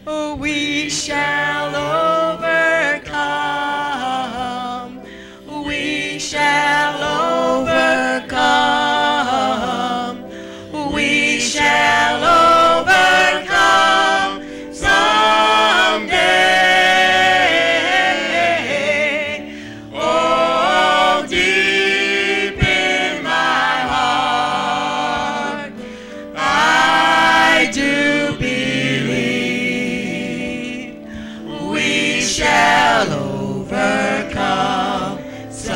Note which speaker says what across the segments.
Speaker 1: We shall overcome. We shall overcome. We shall overcome someday. Oh, deep in my heart, I do believe we shall overcome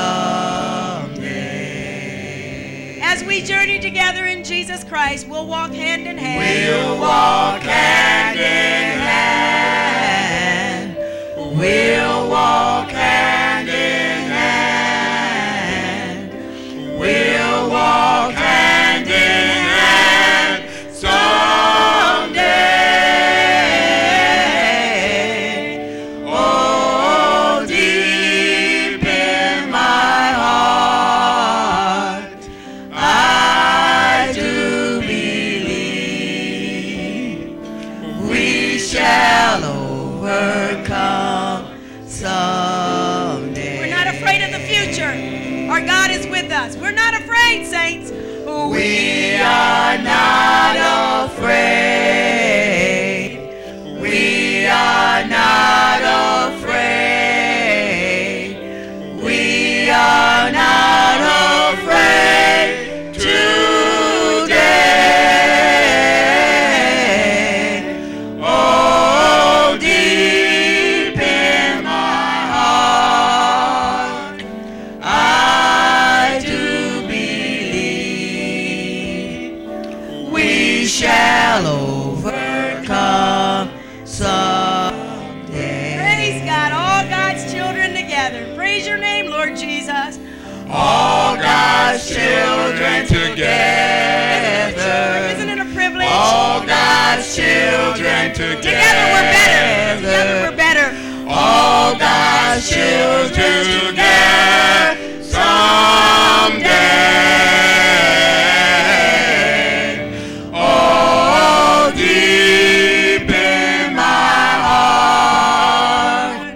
Speaker 1: someday.
Speaker 2: As we journey together in Jesus Christ, we'll walk hand in hand.
Speaker 1: We'll walk hand in hand. We'll walk hand in hand. We'll walk hand in hand someday. Oh, deep in my heart, I do believe we shall overcome someday.
Speaker 2: We're not afraid of the future. Our God is with us. We're not afraid, saints.
Speaker 1: We are not afraid. We are not afraid. We are not afraid today. Oh, deep in my heart, I do believe we shall overcome someday.
Speaker 2: Praise God. All God's children together. Praise your name, Lord Jesus.
Speaker 1: All God's children together.
Speaker 2: Isn't it a privilege?
Speaker 1: All God's children together.
Speaker 2: Together we're better. Together we're better.
Speaker 1: All God's children together someday. Oh, deep in my heart,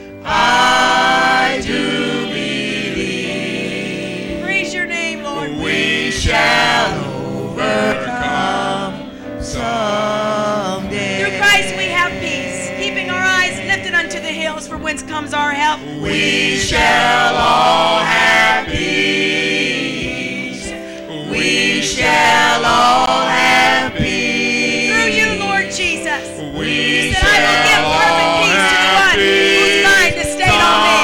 Speaker 1: I do believe
Speaker 2: Praise your name, Lord.
Speaker 1: we shall overcome someday.
Speaker 2: Through Christ we have peace, keeping our eyes lifted unto the hills from whence comes our help.
Speaker 1: We shall all have peace. We shall all have peace.
Speaker 2: Through you, Lord Jesus.
Speaker 1: We
Speaker 2: You said, I will give perfect peace to the one whose mind is stayed on me.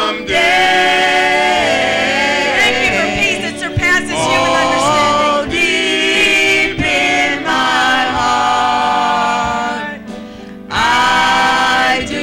Speaker 2: Thank you for peace that surpasses human understanding.
Speaker 1: Oh, deep in my heart, I do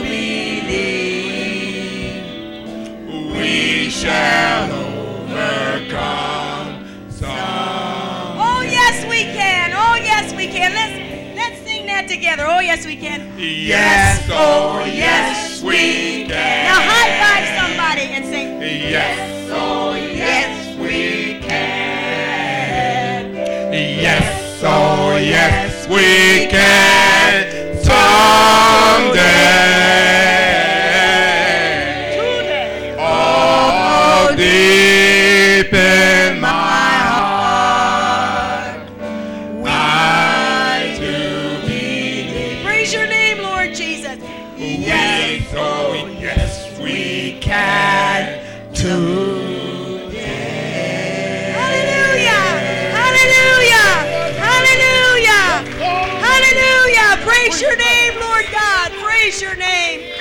Speaker 1: believe we shall overcome someday.
Speaker 2: Oh, yes, we can. Oh, yes, we can. Let's sing that together. Oh, yes, we can.
Speaker 1: Yes, oh yes, we can.
Speaker 2: Now high five somebody and say,
Speaker 1: Yes, oh yes, we can. Yes, oh yes, we can someday. Oh, deep in my heart, I do believe.
Speaker 2: praise your name, Lord Jesus.
Speaker 1: Yes, oh yes, we can today.
Speaker 2: Hallelujah! Hallelujah! Hallelujah! Hallelujah! Praise your name, Lord God. Praise your name.